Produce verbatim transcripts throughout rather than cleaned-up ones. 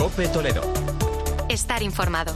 COPE Toledo. Estar informado.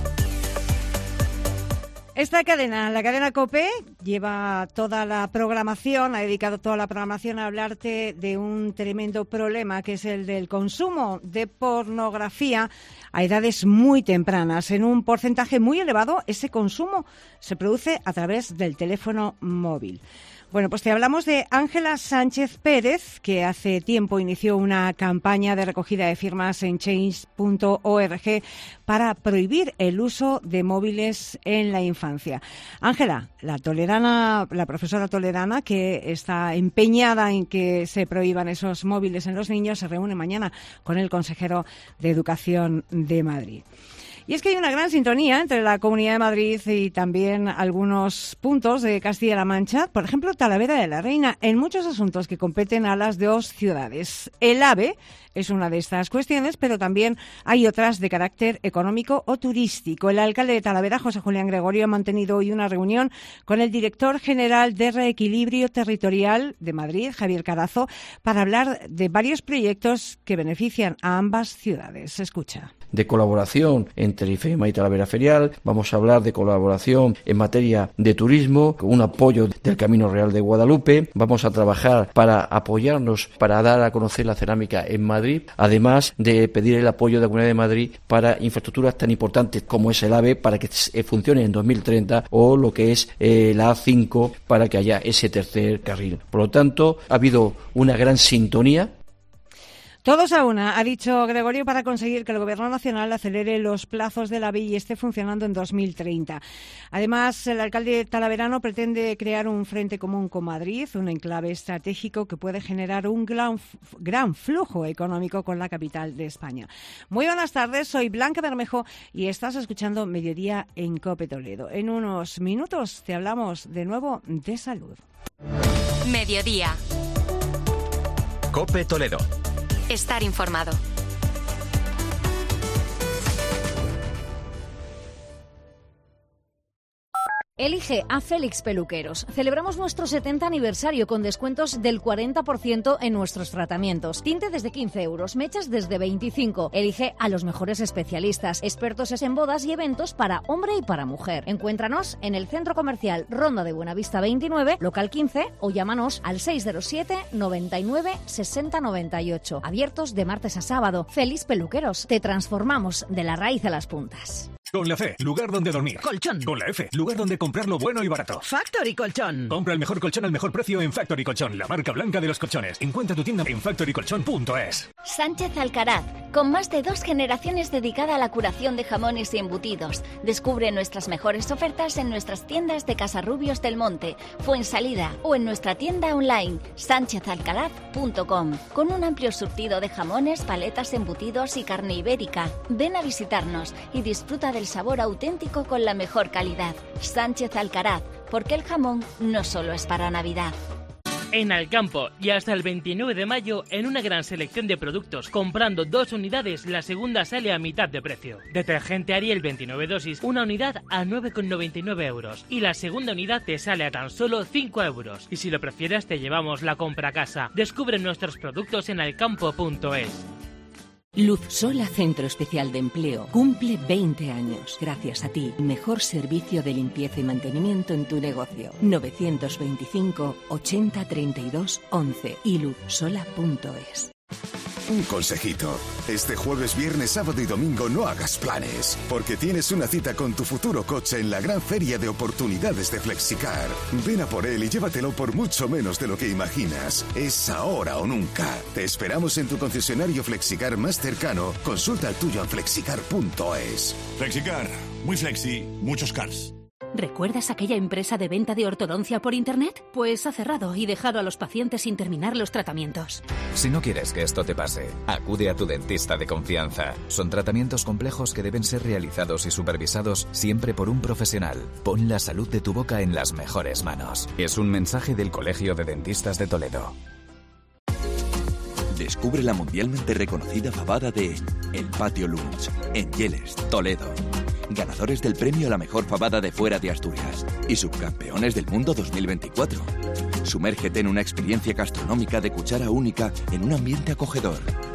Esta cadena, la cadena COPE, lleva toda la programación, ha dedicado toda la programación a hablarte de un tremendo problema que es el del consumo de pornografía a edades muy tempranas. En un porcentaje muy elevado, ese consumo se produce a través del teléfono móvil. Bueno, pues te hablamos de Ángela Sánchez Pérez, que hace tiempo inició una campaña de recogida de firmas en change punto org para prohibir el uso de móviles en la infancia. Ángela, la toledana, la profesora toledana que está empeñada en que se prohíban esos móviles en los niños, se reúne mañana con el consejero de Educación de Madrid. Y es que hay una gran sintonía entre la Comunidad de Madrid y también algunos puntos de Castilla-La Mancha, por ejemplo, Talavera de la Reina, en muchos asuntos que competen a las dos ciudades. El AVE es una de estas cuestiones, pero también hay otras de carácter económico o turístico. El alcalde de Talavera, José Julián Gregorio, ha mantenido hoy una reunión con el director general de Reequilibrio Territorial de Madrid, Javier Carazo, para hablar de varios proyectos que benefician a ambas ciudades. Escucha. De colaboración entre IFEMA y Talavera Ferial, vamos a hablar de colaboración en materia de turismo, con un apoyo del Camino Real de Guadalupe, vamos a trabajar para apoyarnos, para dar a conocer la cerámica en Madrid, además de pedir el apoyo de la Comunidad de Madrid para infraestructuras tan importantes como es el AVE, para que funcione en dos mil treinta, o lo que es eh, la A cinco, para que haya ese tercer carril. Por lo tanto, ha habido una gran sintonía. Todos a una, ha dicho Gregorio, para conseguir que el Gobierno Nacional acelere los plazos del AVE y esté funcionando en dos mil treinta. Además, el alcalde talaverano pretende crear un frente común con Madrid, un enclave estratégico que puede generar un gran, gran flujo económico con la capital de España. Muy buenas tardes, soy Blanca Bermejo y estás escuchando Mediodía en COPE Toledo. En unos minutos te hablamos de nuevo de salud. Mediodía. COPE Toledo. Estar informado. Elige a Félix Peluqueros. Celebramos nuestro setenta aniversario con descuentos del cuarenta por ciento en nuestros tratamientos. Tinte desde quince euros, mechas desde veinticinco. Elige a los mejores especialistas, expertos en bodas y eventos para hombre y para mujer. Encuéntranos en el Centro Comercial Ronda de Buenavista veintinueve, local quince, o llámanos al seis cero siete, noventa y nueve, sesenta, noventa y ocho. Abiertos de martes a sábado. Félix Peluqueros. Te transformamos de la raíz a las puntas. Con la C, lugar donde dormir. Colchón. Con la F, lugar donde comprar lo bueno y barato. Factory Colchón. Compra el mejor colchón al mejor precio en Factory Colchón, la marca blanca de los colchones. Encuentra tu tienda en factory colchón punto es. Sánchez Alcaraz, con más de dos generaciones dedicada a la curación de jamones y embutidos. Descubre nuestras mejores ofertas en nuestras tiendas de Casarrubios del Monte, Fuensalida o en nuestra tienda online sánchez alcaraz punto com, con un amplio surtido de jamones, paletas, embutidos y carne ibérica. Ven a visitarnos y disfruta del sabor auténtico con la mejor calidad. Sánchez Alcaraz, porque el jamón no solo es para Navidad. En Alcampo y hasta el veintinueve de mayo, en una gran selección de productos, comprando dos unidades, la segunda sale a mitad de precio. Detergente Ariel veintinueve dosis, una unidad a nueve con noventa y nueve euros y la segunda unidad te sale a tan solo cinco euros. Y si lo prefieres te llevamos la compra a casa. Descubre nuestros productos en alcampo punto es. Luz Sola Centro Especial de Empleo cumple veinte años. Gracias a ti, mejor servicio de limpieza y mantenimiento en tu negocio. novecientos veinticinco, ochenta, treinta y dos, once y luz sola punto es. Un consejito. Este jueves, viernes, sábado y domingo no hagas planes, porque tienes una cita con tu futuro coche en la gran feria de oportunidades de Flexicar. Ven a por él y llévatelo por mucho menos de lo que imaginas. Es ahora o nunca. Te esperamos en tu concesionario Flexicar más cercano. Consulta el tuyo en flexicar punto es. Flexicar. Muy flexi, muchos cars. ¿Recuerdas aquella empresa de venta de ortodoncia por Internet? Pues ha cerrado y dejado a los pacientes sin terminar los tratamientos. Si no quieres que esto te pase, acude a tu dentista de confianza. Son tratamientos complejos que deben ser realizados y supervisados siempre por un profesional. Pon la salud de tu boca en las mejores manos. Es un mensaje del Colegio de Dentistas de Toledo. Descubre la mundialmente reconocida fabada de El Patio Lunch, en Yeles, Toledo. Ganadores del premio a la mejor fabada de fuera de Asturias y subcampeones del mundo dos mil veinticuatro. Sumérgete en una experiencia gastronómica de cuchara única en un ambiente acogedor.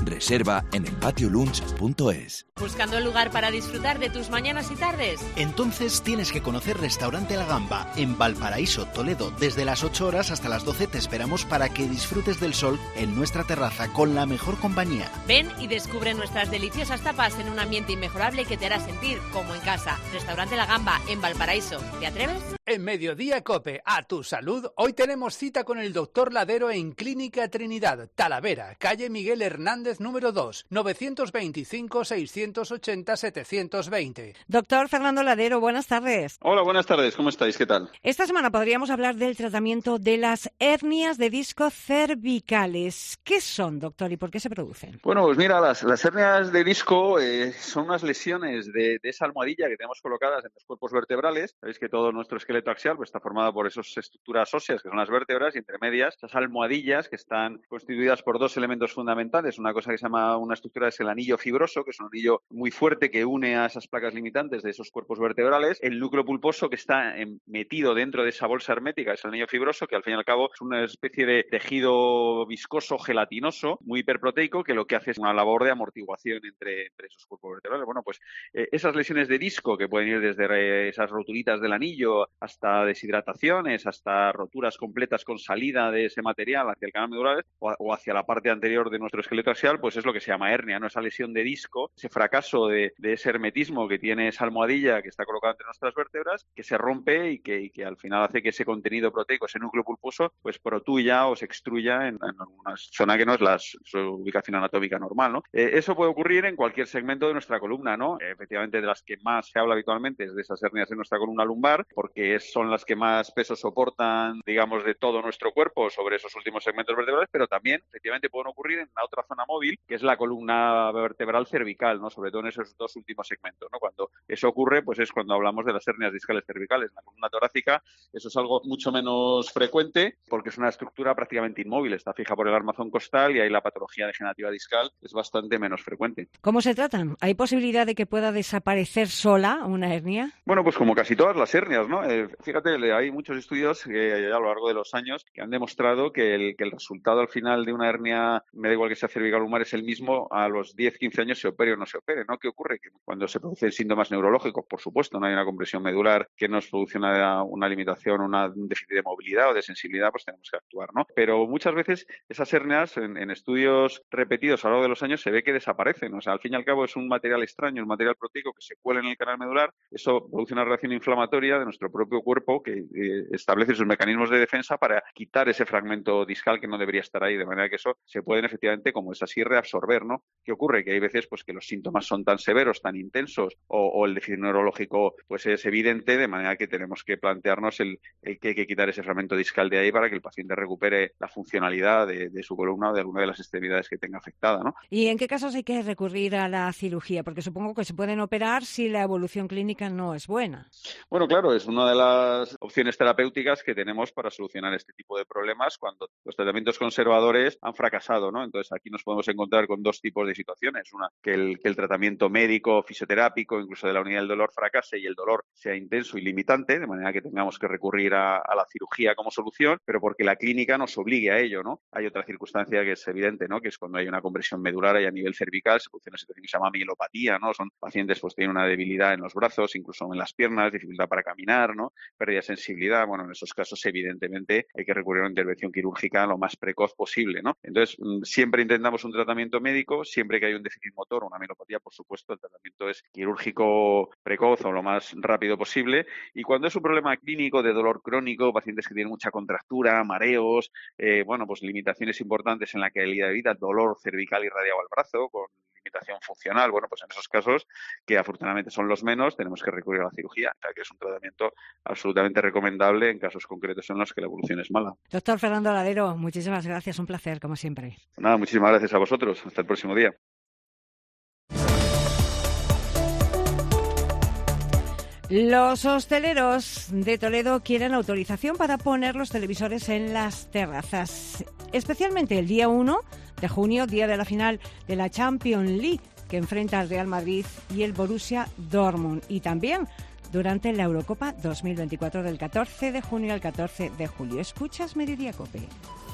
Reserva en el patio lunch punto es. ¿Buscando un lugar para disfrutar de tus mañanas y tardes? Entonces tienes que conocer Restaurante La Gamba, en Valparaíso, Toledo. Desde las ocho horas hasta las doce te esperamos para que disfrutes del sol en nuestra terraza con la mejor compañía. Ven y descubre nuestras deliciosas tapas en un ambiente inmejorable que te hará sentir como en casa. Restaurante La Gamba, en Valparaíso. ¿Te atreves? En Mediodía COPE, a tu salud, hoy tenemos cita con el doctor Ladero en Clínica Trinidad, Talavera, calle Miguel Hernández número dos, novecientos veinticinco, seiscientos ochenta, setecientos veinte. Doctor Fernando Ladero, buenas tardes. Hola, buenas tardes, ¿cómo estáis? ¿Qué tal? Esta semana podríamos hablar del tratamiento de las hernias de disco cervicales. ¿Qué son, doctor, y por qué se producen? Bueno, pues mira, las, las hernias de disco eh, son unas lesiones de, de esa almohadilla que tenemos colocadas en los cuerpos vertebrales. Sabéis que todo nuestro esqueleto axial pues, está formado por esas estructuras óseas que son las vértebras y entre medias esas almohadillas que están constituidas por dos elementos fundamentales. Una cosa que se llama una estructura es el anillo fibroso, que es un anillo muy fuerte que une a esas placas limitantes de esos cuerpos vertebrales. El núcleo pulposo que está en, metido dentro de esa bolsa hermética, es el anillo fibroso, que al fin y al cabo es una especie de tejido viscoso, gelatinoso, muy hiperproteico, que lo que hace es una labor de amortiguación entre, entre esos cuerpos vertebrales. Bueno, pues eh, esas lesiones de disco que pueden ir desde eh, esas roturitas del anillo hasta deshidrataciones, hasta roturas completas con salida de ese material hacia el canal medular o, o hacia la parte anterior de nuestro esqueleto axial, pues es lo que se llama hernia, ¿no? Esa lesión de disco, ese fracaso de, de ese hermetismo que tiene esa almohadilla que está colocada entre nuestras vértebras, que se rompe y que, y que al final hace que ese contenido proteico, ese núcleo pulposo, pues protuya o se extruya en, en una zona que no es la, su ubicación anatómica normal, ¿no? Eh, eso puede ocurrir en cualquier segmento de nuestra columna, ¿no? Eh, efectivamente, de las que más se habla habitualmente es de esas hernias en nuestra columna lumbar, porque es, son las que más peso soportan, digamos, de todo nuestro cuerpo sobre esos últimos segmentos vertebrales, pero también, efectivamente, pueden ocurrir en la otra zona móvil, que es la columna vertebral cervical, ¿no? Sobre todo en esos dos últimos segmentos, ¿no? Cuando eso ocurre, pues es cuando hablamos de las hernias discales cervicales. En la columna torácica eso es algo mucho menos frecuente porque es una estructura prácticamente inmóvil, está fija por el armazón costal y ahí la patología degenerativa discal es bastante menos frecuente. ¿Cómo se tratan? ¿Hay posibilidad de que pueda desaparecer sola una hernia? Bueno, pues como casi todas las hernias, ¿no? Eh, fíjate, hay muchos estudios que a lo largo de los años que han demostrado que el, que el resultado al final de una hernia, me da igual que sea cervical o lumbar, es el mismo a los diez, quince años, se opere o no se opere, ¿no? ¿Qué ocurre? Que cuando se producen síntomas neurológicos, por supuesto, no hay una compresión medular que nos produce una, una limitación, una, un déficit de movilidad o de sensibilidad, pues tenemos que actuar, ¿no? Pero muchas veces esas hernias, en, en estudios repetidos a lo largo de los años, se ve que desaparecen. O sea, al fin y al cabo es un material extraño, un material proteico que se cuela en el canal medular. Eso produce una reacción inflamatoria de nuestro propio cuerpo que eh, establece sus mecanismos de defensa para quitar ese fragmento discal que no debería estar ahí, de manera que eso se pueden efectivamente, como es así, reabsorber, ¿no? ¿Qué ocurre? Que hay veces pues que los síntomas son tan severos, tan intensos, o, o el déficit neurológico pues es evidente, de manera que tenemos que plantearnos el, el que hay que quitar ese fragmento discal de ahí para que el paciente recupere la funcionalidad de, de su columna o de alguna de las extremidades que tenga afectada, ¿no? ¿Y en qué casos hay que recurrir a la cirugía? Porque supongo que se pueden operar si la evolución clínica no es buena. Bueno, claro, es una de las opciones terapéuticas que tenemos para solucionar este tipo de problemas cuando los tratamientos conservadores han fracasado, ¿no? Entonces aquí nos podemos encontrar con dos tipos de situaciones. Una, que el, que el tratamiento médico, fisioterápico, incluso de la unidad del dolor fracase y el dolor sea intenso y limitante, de manera que tengamos que recurrir a, a la cirugía como solución, pero porque la clínica nos obligue a ello, ¿no? Hay otra circunstancia que es evidente, ¿no? Que es cuando hay una compresión medular y a nivel cervical se produce una situación que se llama mielopatía, ¿no? Son pacientes pues tienen una debilidad en los brazos, incluso en las piernas, dificultad para caminar, ¿no? Pérdida de sensibilidad. Bueno, en esos casos evidentemente hay que recurrir a una intervención quirúrgica lo más precoz posible, ¿no? Entonces, siempre intentamos un tratamiento médico, siempre que hay un déficit motor o una mielopatía, por supuesto, el tratamiento es quirúrgico precoz o lo más rápido posible. Y cuando es un problema clínico de dolor crónico, pacientes que tienen mucha contractura, mareos, eh, bueno, pues limitaciones importantes en la calidad de vida, dolor cervical irradiado al brazo, con limitación funcional, bueno, pues en esos casos, que afortunadamente son los menos, tenemos que recurrir a la cirugía, o sea, que es un tratamiento absolutamente recomendable en casos concretos en los que la evolución es mala. Doctor Fernando Ladero, muchísimas gracias, un placer, como siempre. Nada, muchísimas gracias a vosotros, hasta el próximo día. Los hosteleros de Toledo quieren autorización para poner los televisores en las terrazas, especialmente el día uno de junio, día de la final de la Champions League, que enfrenta al Real Madrid y el Borussia Dortmund, y también durante la Eurocopa dos mil veinticuatro del catorce de junio al catorce de julio. ¿Escuchas Mediodía COPE?